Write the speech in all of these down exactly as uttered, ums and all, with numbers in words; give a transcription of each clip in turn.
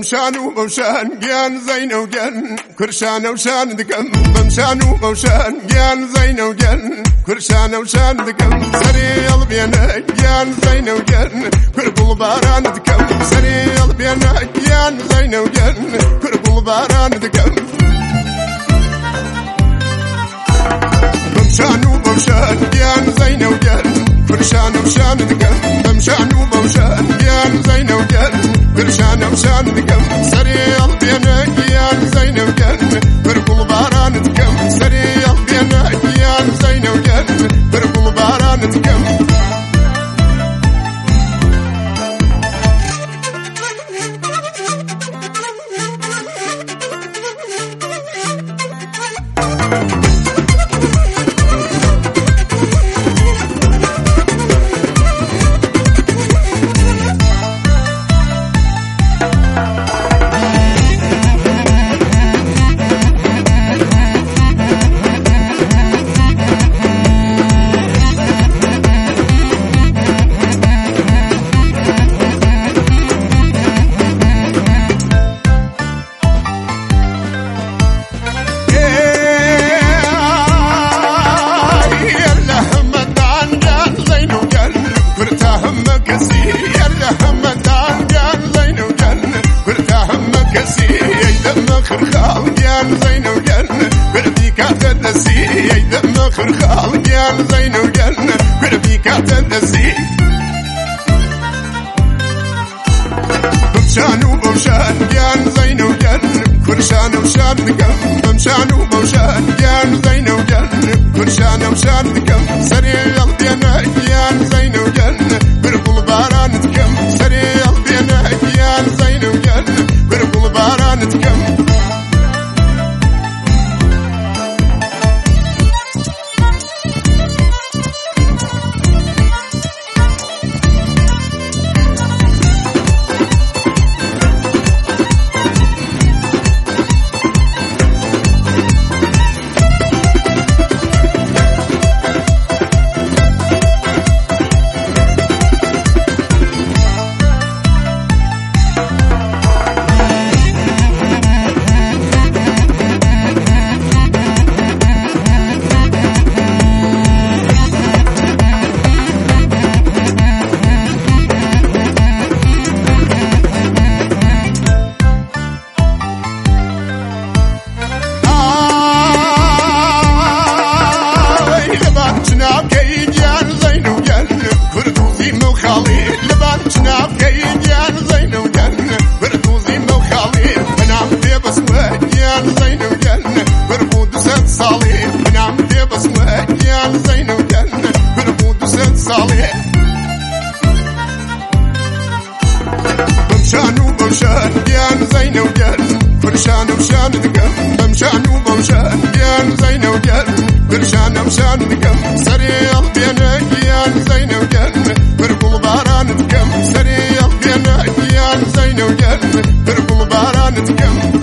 بمشان وبوشان جيان زين وجن كرشان وشان دكم بمشان وبوشان جيان زين وجن كرشان وشان دكم سريال بينا جيان زين وجن كربل باران دكم سريال بينا جيان زين وجن كربل باران دكم بمشان وبوشان جيان زين وجن كرشان وشان دكم بمشان وبوشان جيان زين وجن كرشان وشان دكم سريال بينا جيان زين وجن كربل باران دكم سريال بينا جيان زين وجن كربل باران دكم زين وجن قلبي كاتدسي يدم خرخال جان زين وجن قلبي كاتدسي بمشان وبوشان جان زين وجن كرشان وشان دكم بمشان وبوشان جان زين وجن كرشان وشان دكم سريال بينا جان زين وجن قرب الباران دكم سريال بينا جان زين وجن قرب الباران دكم بمشان وبوشان جان زين وجن كرشان وشان دكم بمشان وبوشان جان زين وجن كرشان وشان دكم سريال بينا جان زين وجن كربل باران دكم سريال بينا جان زين وجن كربل باران دكم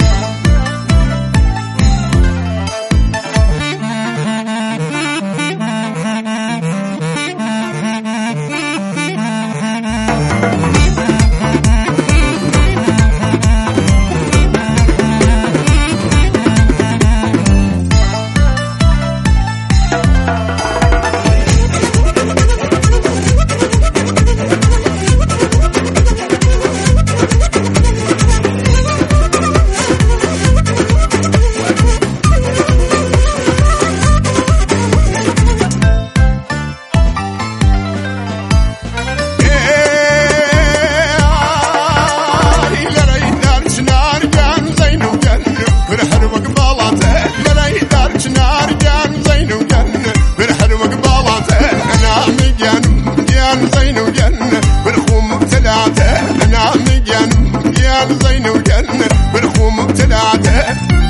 زين وجن بالخوم بتلعته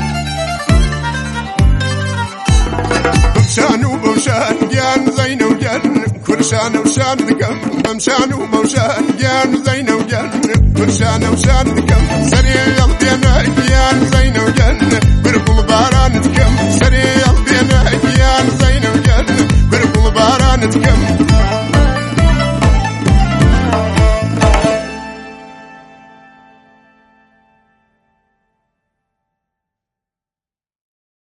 بمشان وبوشان جان زين وجن كرشان وشان دكم بمشان وبوشان جان زين وجن كرشان وشان دكم